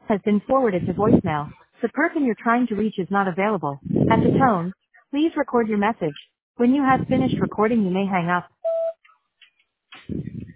has been forwarded to voicemail. The person you're trying to reach is not available. At the tone, please record your message. When you have finished recording, you may hang up.